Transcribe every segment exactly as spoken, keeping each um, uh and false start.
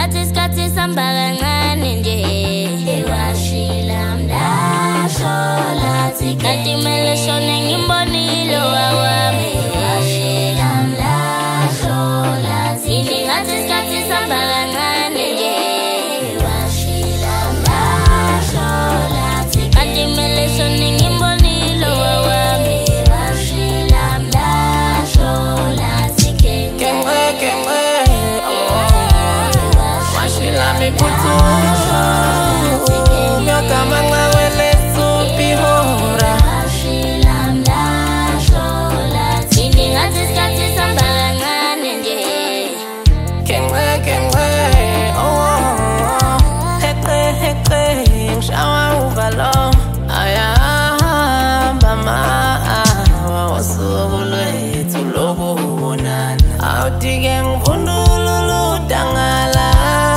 ngathi isikhathi sihamba kancane nje ewashila mdasho lathi kanti mele shone ngimbonile wawami ewashila mdasho lathi ngathi isikhathi sihamba kancane nje ewashila mdasho lathi kanti mele shone ngimbonile wawami ewashila mdasho lathi kenwe kenwe me puto mio kama ngawele supi hora ashilam la shola tini ngati skati sambalangane nje kenwe kenwe oh hekwe hekwe shawa uvalo aya mama wasubulwe tulobo bonana autige ngvundululu dangala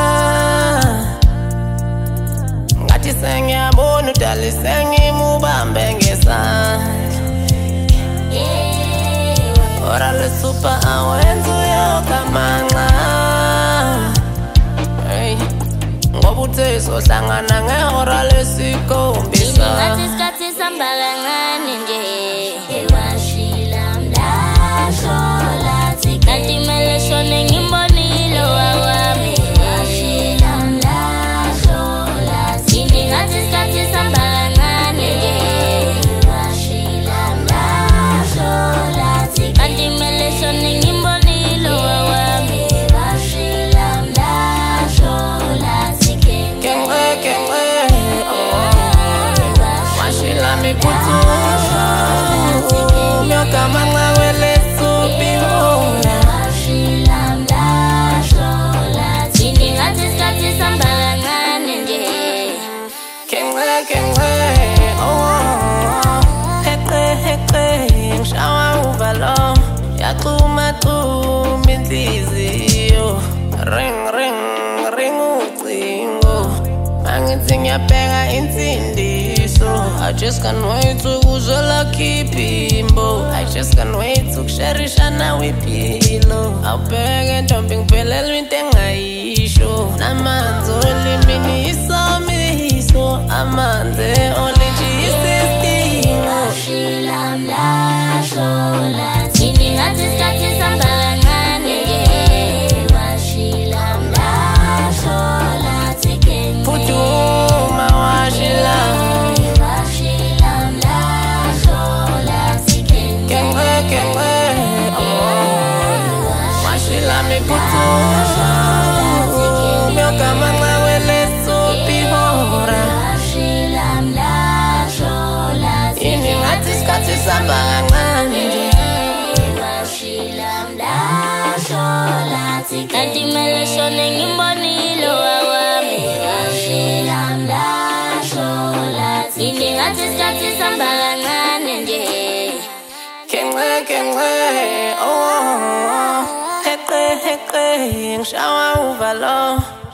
sengiyabona udali sengimubambe ngesandla ora lesupa awenza uyokamanca ngoba uthe sohlangana ngehora lesikhombisa ngathi isikhathi sihamba kancane nje ewashila mdasho lathi kanti mele shone ngimbonile wawami ring ring ring ucingo angithi ngiyabheka insindiso I just can't wait ukuzwela khiphimbo I just can't wait ukusharisha nawe iphilo awubheke ntombi ngiphelelwe into engayisho namanzi olimini isomiso amanzi olinje isistingo ashila mdasho lathini ngathi isikhathi sihamba kancane nje washila mdasho lathi phutuma washila washila mdasho lathi kenwe kenwe washila miphutuma myokamanca welesupi hora washila mdasho lathi ini ngathi isikhathi sihamba kancane nje kanti mele shone ngimbonile wawami washila mdasho lathi ini ngathi isikhathi sihamba kancane nje kenwe kenwe oh hekwe hekwe ngishawa uvalo